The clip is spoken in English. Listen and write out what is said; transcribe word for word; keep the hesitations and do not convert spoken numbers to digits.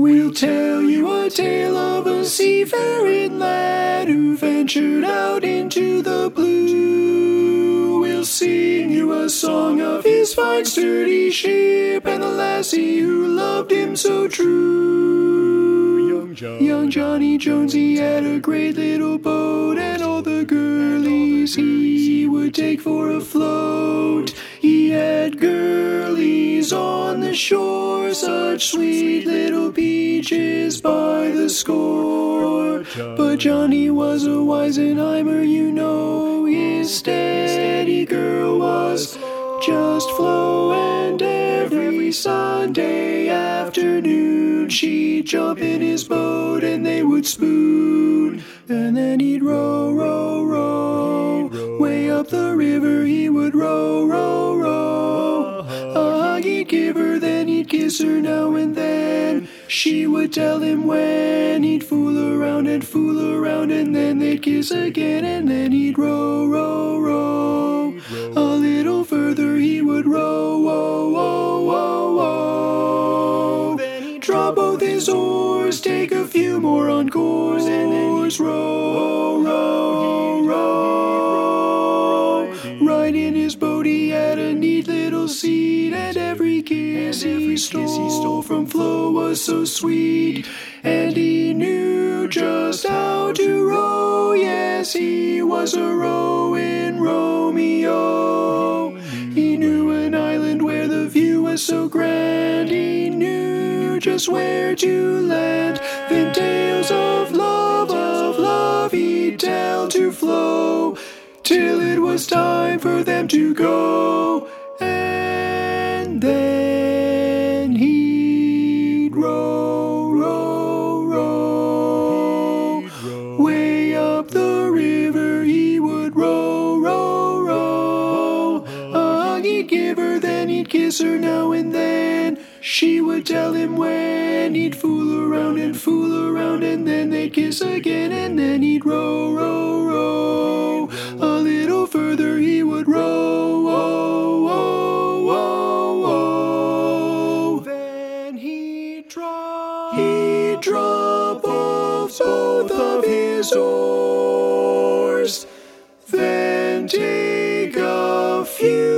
We'll tell you a tale of a seafaring lad who ventured out into the blue. We'll sing you a song of his fine sturdy ship and the lassie who loved him so true. Young Johnny, Young Johnny Jones, he had a great little boat, and all the girlies he would take for a float. He had girlies on the shore, such sweet little peaches by the score. But Johnny was a Weisenheimer, you know. His steady girl was just Flo, and every Sunday afternoon she'd jump in his boat and they would spoon. And then he'd row, row, row, way up the river he would row, row, row. A hug he'd give her, then he'd kiss her now and then. She would tell him when. He'd fool around and fool around, and then they'd kiss again. And then he'd row, row, row. A little further he would row, whoa, whoa, whoa, whoa. Then he'd draw both his oars, take a few more encores, and then he'd row, row, row. Right in his boat he had a neat little seat, and every kiss he stole from Flo was so sweet. And he knew just how to row, yes, he was a rowing Romeo. He knew an island where the view was so grand, he knew just where to land. Then tales of love, of love he'd tell to Flo, till it was time for them to go. And then he'd row, row, row, way up the river he would row, row, row. A hug he'd give her, then he'd kiss her now and then. She would tell him when. He'd fool around and fool around, and then they'd kiss again. And then he'd row, row, row. A little further he would row, whoa, whoa, whoa, whoa. Then he'd drop, he'd drop off both of his oars, then take a few